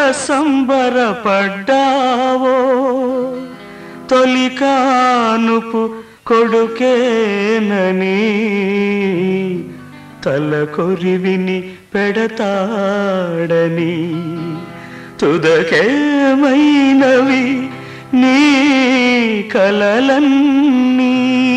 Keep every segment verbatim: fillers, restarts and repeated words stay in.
సంబరపడ్డావో తొలి కానుపు కొడుకేనని తల కొరివిని పెడతాడని తుదకేమైనవి నీ కలలన్నీ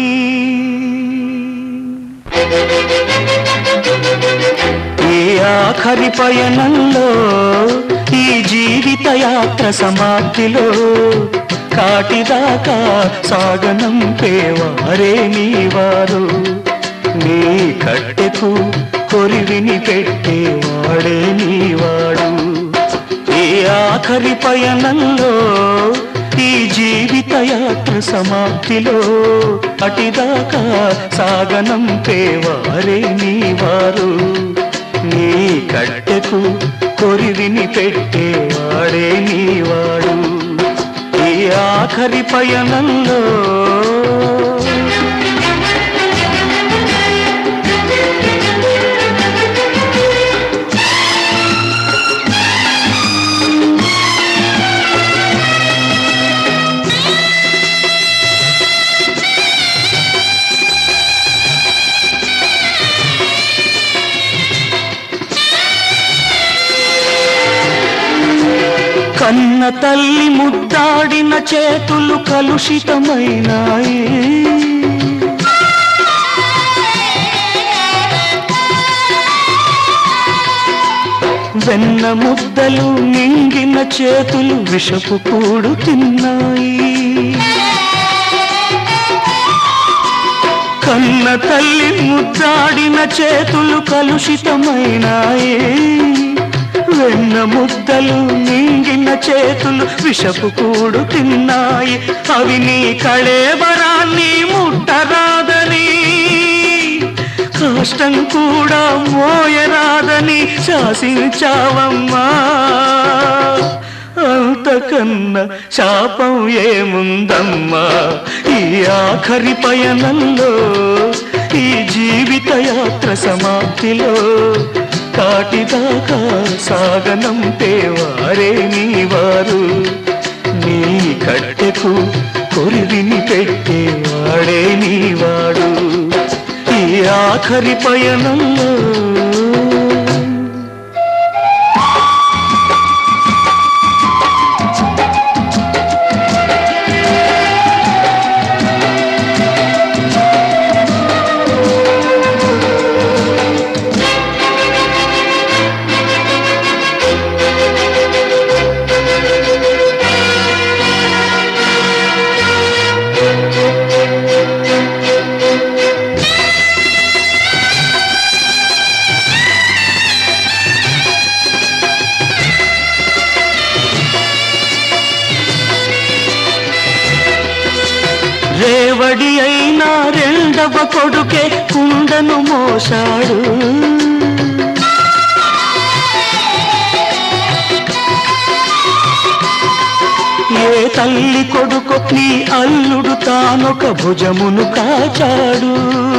ఈ ఆఖరి పయనంలో ఈ జీవిత యాత్ర సమాప్తిలో కాటిదాకా సాగనంపేవారే నీవారు నీ కట్టెకు కొరివిని పెట్టేవాడే నీవాడు ఈ ఆఖరి పయనంలో ఈ జీవిత యాత్ర సమాప్తిలో అటిదాకా సాగనంపేవారే నీవారు నీ కట్టెకు కొరివిని పెట్టేవాడే నీవాడు ఈ ఆఖరి పయనంలో కన్న తల్లి ముద్దాడిన చేతులు కలుషితమైనాయి వెన్న ముద్దలు మింగిన చేతులు విషపు కూడు తిన్నాయి కన్న తల్లి ముద్దాడిన చేతులు కలుషితమైనాయి వెన్న ముద్దలు మింగిన చేతులు విషపు కూడు తిన్నాయి అవి నీ కళేబరాన్ని ముట్టరాదని కష్టం కూడా మోయరాదని శాసించావమ్మా అంతకన్నా శాపం ఏముందమ్మా ఈ ఆఖరి పయనంలో ఈ జీవిత యాత్ర సమాప్తిలో కాటిదాకా సాగనంపేవారే నీవారు నీ కట్టెకు కొరివిని పెట్టేవాడే నీవాడు ఈ ఆఖరి పయనంలో రేవడి అయినా రెండవ కొడుకే కుండను మోసాడు ఏ తల్లి కొడుకు నీ అల్లుడు తానొక భుజమును కాచాడు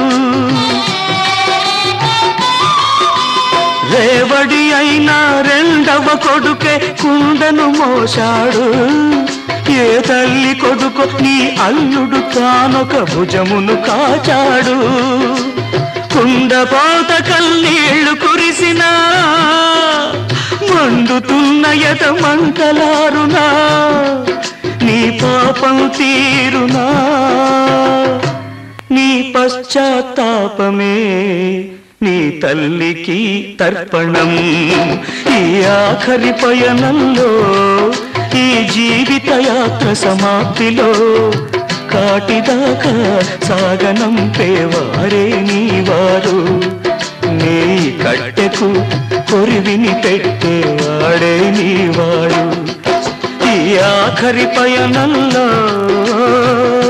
రేవడి అయినా రెండవ కొడుకే కుండను మోసాడు ఏ తల్లి కొడుకు నీ అల్లుడు తానొక భుజమును కాచాడు కుండపోత కన్నీళ్లు కురిసినా మండుతున్న ఎద మంటలారునా నీ పాపం తీరునా నీ పశ్చాత్తాపమే నీ తల్లికి తర్పణం ఈ ఆఖరి పయనంలో ఈ జీవిత యాత్ర సమాప్తిలో కాటిదాకా సాగనంపేవారే నీవారు నీ కట్టెకు కొరివిని పెట్టేవాడే నీవాడు ఈ ఆఖరి పయనంలో